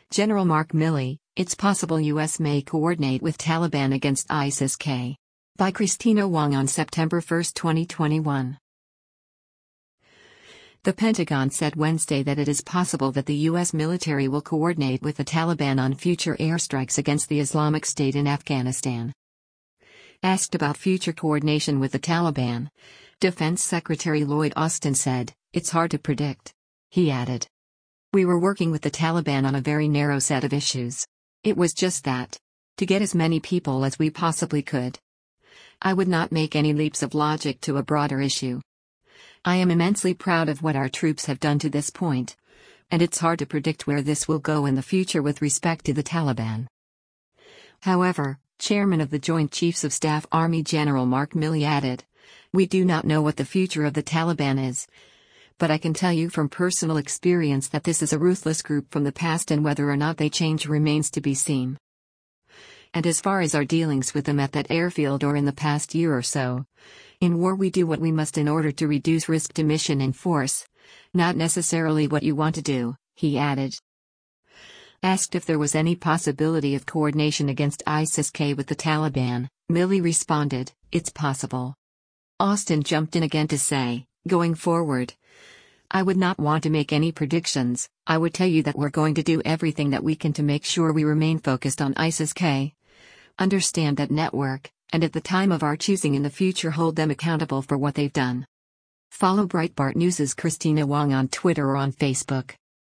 General Mark Milley, it's possible U.S. may coordinate with Taliban against ISIS-K. By Christina Wong on September 1, 2021. The Pentagon said Wednesday that it is possible that the U.S. military will coordinate with the Taliban on future airstrikes against the Islamic State in Afghanistan. Asked about future coordination with the Taliban, Defense Secretary Lloyd Austin said, "It's hard to predict." He added, "We were working with the Taliban on a very narrow set of issues. It was just that. To get as many people as we possibly could. I would not make any leaps of logic to a broader issue. I am immensely proud of what our troops have done to this point, and it's hard to predict where this will go in the future with respect to the Taliban." However, Chairman of the Joint Chiefs of Staff Army General Mark Milley added, "We do not know what the future of the Taliban is. But I can tell you from personal experience that this is a ruthless group from the past, and whether or not they change remains to be seen. And as far as our dealings with them at that airfield or in the past year or so, in war we do what we must in order to reduce risk to mission and force, not necessarily what you want to do," he added. Asked if there was any possibility of coordination against ISIS-K with the Taliban, Milley responded, "It's possible." Austin jumped in again to say, "Going forward, I would not want to make any predictions. I would tell you that we're going to do everything that we can to make sure we remain focused on ISIS-K, understand that network, and at the time of our choosing in the future hold them accountable for what they've done." Follow Breitbart News' Christina Wong on Twitter or on Facebook.